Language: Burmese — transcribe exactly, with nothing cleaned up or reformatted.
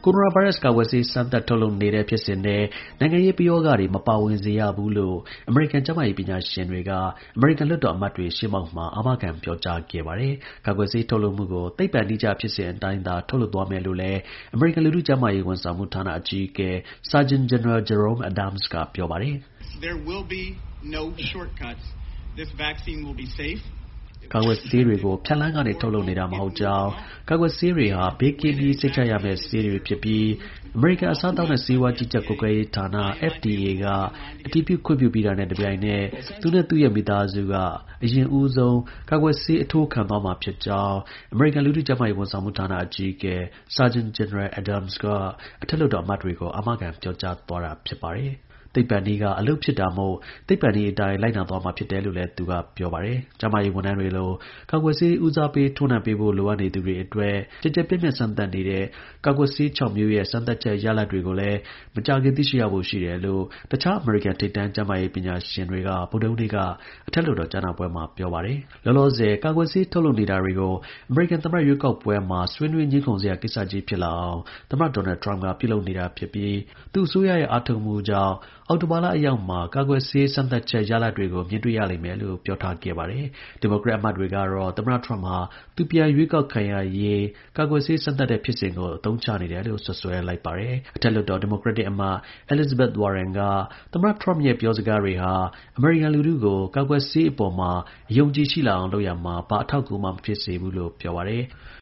ကိုရိုနာဗိုင်းရပ်စ်ကာကွယ်ဆေးစမ်းသပ်ထုတ်လုပ်နေတဲ့ဖြစ်စဉ်နဲ့နိုင်ငံရေးပယောဂတွေမပါဝင်စေရဘူးလို့အမေရိကန်ကျန်းမာရေးပညာရှင်တွေကအမေရိကန်လွှတ်တော်အမတ်တွေရှေ့မှောက်မှာအာမခံပြောကြားခဲ့ပါတယ်။ကာကွယ်ဆေးထုတ်လုပ်မှုကိုသိပ္ပံနည်းကျဖြစ်စဉ်အတိုင်းသာထုတ်လုပ်သွားမယ်လို့လည်းအမေရိကန်လူထုကျန်းမာရေးဝန်ဆောင်မှုဌာနအကြီးအကဲ Surgeon General Jerome Adams ကပြောပါတယ်။ There will be no shortcuts. This vaccine will be safe. ကာကွယ်ဆေးတွေကိုဖြတ်လန်းကနေထုတ်လုပ်နေတာမဟုတ်ကြောင်းကာကွယ်ဆေးတွေဟာဘေးကင်းပြီးစိတ်ချရမယ့်ဆေးတွေဖြစ်ပြီးအမေရိကန်အစားအသောက်နဲ့ဆေးဝါးကြီးကြပ်ကွပ်ကဲရေးဌာန F D A ကအတည်ပြုခွင့်ပြုပြီးတာနဲ့တပြိုင်နက်သူနဲ့သူ့ရဲ့မိသားစုကအရင်ဦးဆုံးကာကွယ်ဆေးအထိုးခံသွားမှာဖြစ်ကြောင်းအမေရိကန်လူထုကျန်းမာရေးဝန်ဆောင်မှုဌာနအကြီးအကဲ Surgeon General Adams ကအထက်လွှတ်တော်အမတ်တွေကိုအာမခံပြောကြားသွားတာဖြစ်ပါတယ်။သိပ္ပံနည်းကအလုပ်ဖြစ်တာမို့သိပ္ပံနည်းအတိုင်းလိုက်နာသွားမှာဖြစ်တယ်လို့လည်းသူကပြောပါတယ်။ကျန်းမာရေးဝန်ထမ်းတွေလိုကာကွယ်ဆေးဦးစားပေးထိုးနှံပေးဖို့လိုအပ်နေသူတွေအတွက်ကြည်ကြဲပြည့်ပြည့်စမ်းသပ်နေတဲ့ကာကွယ်ဆေး၆မျိုးရဲ့စမ်းသပ်ချက်ရလဒ်တွေကိုလည်းမကြာခင်သိရှိရဖို့ရှိတယ်လို့တခြားအမေရိကန်ထိပ်တန်းကျန်းမာရေးပညာရှင်တွေကဗုဒ္ဓဟူးနေ့ကအထက်လွှတ်တော်ကြားနာပွဲမှာပြောပါတယ်။လောလောဆယ်ကာကွယ်ဆေးထုတ်လုပ်နေတာတွေကိုအမေရိကန်သမ္မတရွေးကောက်ပွဲမှာဆွေးနွေးငြင်းခုန်စရာကိစ္စကြီးဖြစ်လာအောင်သမ္မတဒေါ်နယ်ထရမ့်ကပြုလုပ်နေတာဖြစ်ပြီးသူ့အစိုးရရဲ့အားထုတ်မှုကြောင့်အောက်တိုဘာလအရောက်မှာကာကွယ်ဆေးစမ်းသပ်ချက်ရလဒ်တွေကိုမြင်တွေ့ရလိမ့်မယ်လို့ပြောထားခဲ့ပါတယ်။ဒီမိုကရက်အမတ်တွေကတော့သမ္မတထရမ့်ဟာသူပြန်ရွေးကောက်ခံရရေးကာကွယ်ဆေးစမ်းသပ်တဲ့ဖြစ်စဉ်ကိုအသုံးချနေတယ်လို့စွပ်စွဲလိုက်ပါတယ်။အထက်လွှတ်တော်ဒီမိုကရက်တစ်အမတ် Elizabeth Warren ကသမ္မတထရမ့်ရဲ့ပြောစကားတွေဟာအမေရိကန်လူထုကိုကာကွယ်ဆေးအပေါ်မှာအယုံကြည်ရှိလာအောင်လုပ်ရာမှာဘာအထောက်အကူမှမဖြစ်စေဘူးလို့ပြောပါတယ်။